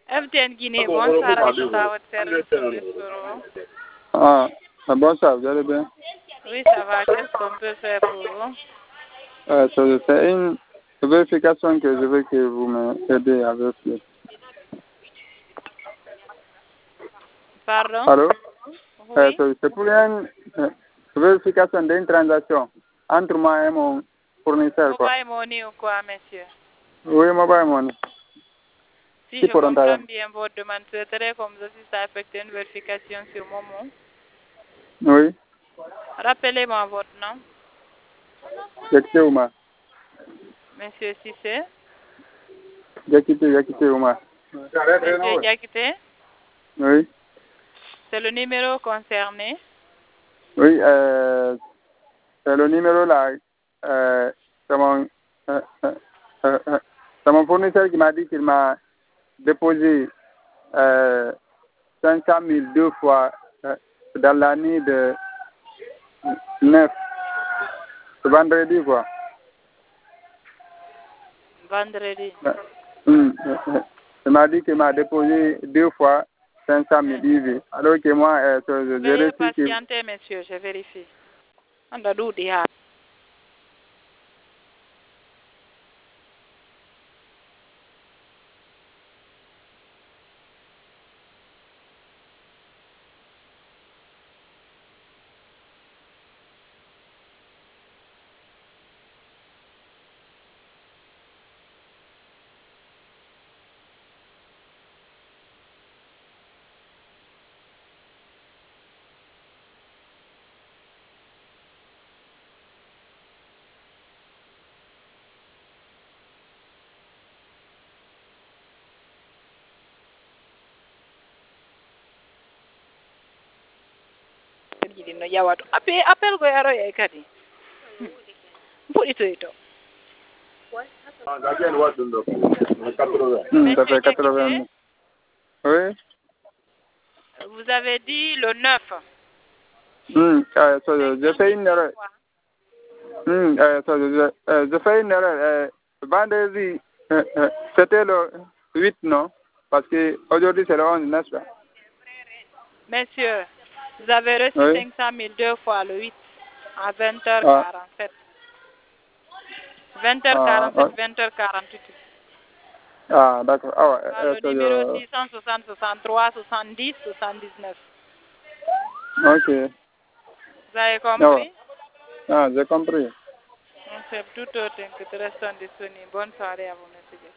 FTN Guinée, bonsoir à tout à votre service au restaurant. Ah, bonsoir, vous allez bien? Oui, ça va. Qu'est-ce qu'on peut faire pour vous? C'est une vérification que je veux que vous m'aidez à vérifier. Pardon? Allô? Oui. C'est pour une vérification d'une transaction entre moi et mon fournisseur. Mobile money ou quoi, monsieur? Oui, mobile money. Si je comprends bien votre demande, c'est comme si ça affectait une vérification sur Momo. Oui. Rappelez-moi votre nom. Jakité Ouma. Monsieur Cissé. Jakité Ouma. Monsieur Jakité. Oui. C'est le numéro concerné. Oui, c'est le numéro là. C'est mon fournisseur qui m'a dit qu'il m'a déposé 500 000 deux fois dans l'année de 9. C'est vendredi, quoi. Vendredi. Il m'a dit qu'il m'a déposé deux fois 500 000 IV. Alors que moi, veuillez patienter, monsieur, je vérifie. On doit dire. No yawato appel go yaro e kadi bodi to ito ça fait 80. Oui. Vous avez dit le 9. Je fais une erreur. Je fais une erreur. Vendredi, c'était le 8, non? Parce qu'aujourd'hui, c'est le 11, n'est-ce pas? Monsieur, vous avez reçu 500 000 deux fois le 8 à 20h47. 20h47, 20h48. Ah, d'accord. Ah, ouais. Le numéro 660 63 70 79. Ok. Vous avez compris? Ah, j'ai compris. C'est tout autre que de rester disponible. Bonne soirée à vous, monsieur.